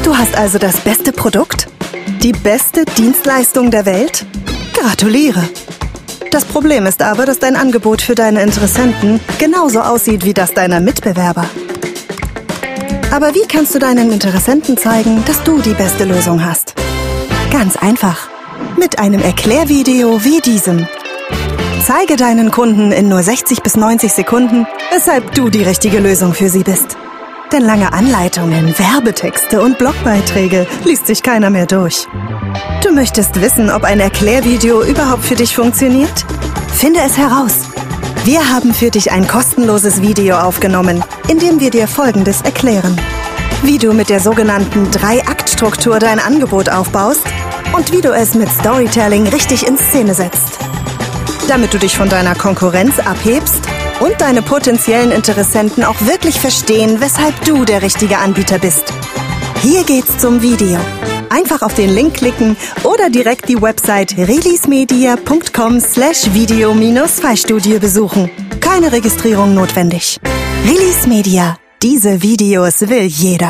Du hast also das beste Produkt? Die beste Dienstleistung der Welt? Gratuliere! Das Problem ist aber, dass dein Angebot für deine Interessenten genauso aussieht wie das deiner Mitbewerber. Aber wie kannst du deinen Interessenten zeigen, dass du die beste Lösung hast? Ganz einfach. Mit einem Erklärvideo wie diesem. Zeige deinen Kunden in nur 60 bis 90 Sekunden, weshalb du die richtige Lösung für sie bist. Denn lange Anleitungen, Werbetexte und Blogbeiträge liest sich keiner mehr durch. Du möchtest wissen, ob ein Erklärvideo überhaupt für dich funktioniert? Finde es heraus. Wir haben für dich ein kostenloses Video aufgenommen, in dem wir dir Folgendes erklären. Wie du mit der sogenannten 3-Akt-Struktur dein Angebot aufbaust und wie du es mit Storytelling richtig in Szene setzt. Damit du dich von deiner Konkurrenz abhebst und deine potenziellen Interessenten auch wirklich verstehen, weshalb du der richtige Anbieter bist. Hier geht's zum Video. Einfach auf den Link klicken oder direkt die Website releasemedia.com/video-Fallstudie besuchen. Keine Registrierung notwendig. Release Media. Diese Videos will jeder.